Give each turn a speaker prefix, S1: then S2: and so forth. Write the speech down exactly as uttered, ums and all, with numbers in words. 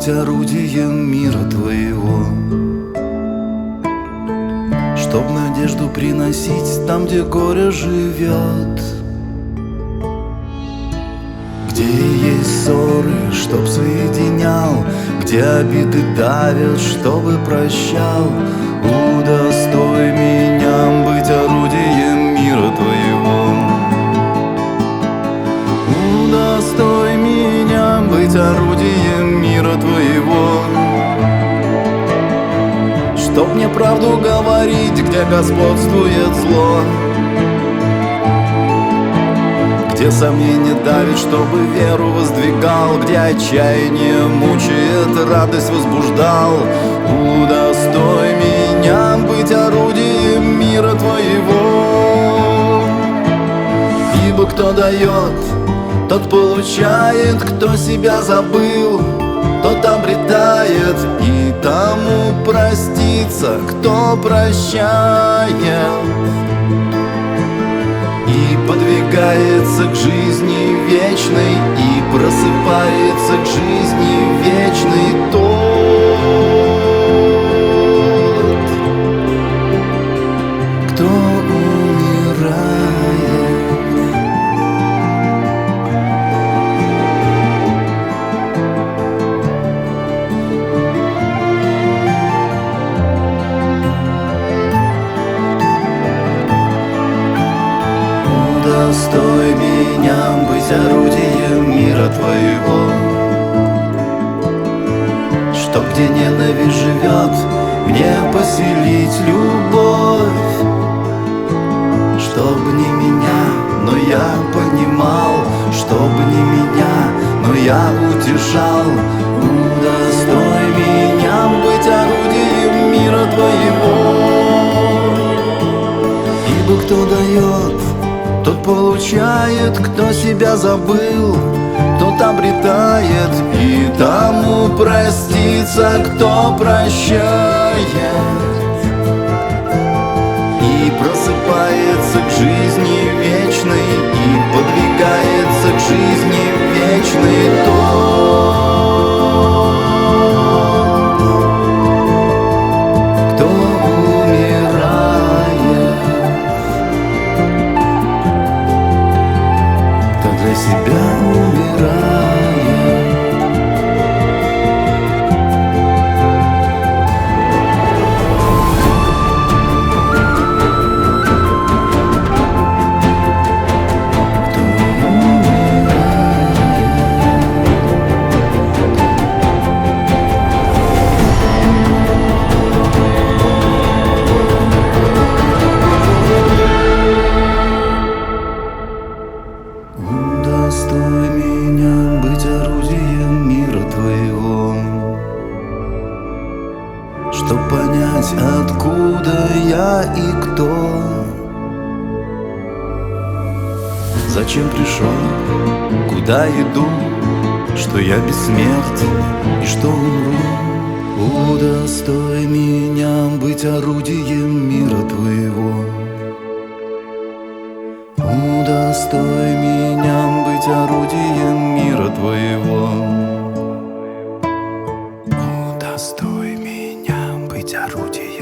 S1: быть орудием мира твоего, чтоб надежду приносить там, где горе живет, где есть ссоры, чтоб соединял, где обиды давят, чтобы прощал. Удостой меня быть орудием мира твоего, удостой меня быть орудием мира твоего, чтоб мне правду говорить, где господствует зло, где сомнение давит, чтобы веру воздвигал, где отчаяние мучает, радость возбуждал. Удостой меня быть орудием мира твоего, ибо кто дает, тот получает, кто себя забыл, тот обретает, и тому простится, кто прощает, и подвигается к жизни вечной, и просыпается к жизни вечной тот, кто умирает. Удостой меня быть орудием мира твоего, чтоб где ненависть живет, мне поселить любовь, чтоб не меня, но я понимал, чтоб не меня, но я утешал. Удостой меня быть орудием мира твоего, ибо кто дает, тот получает, кто себя забыл, тот обретает, и тому простится, кто прощает, и просыпается к жизни вечной, и подвигается к жизни вечной тот, кто умирает. Для себя умирает. Удостой меня быть орудием мира твоего, чтоб понять, откуда я и кто, зачем пришел, куда иду, что я бессмертен и что умру. Удостой меня быть орудием мира твоего, удостой меня быть орудием мира твоего, удостой меня быть орудием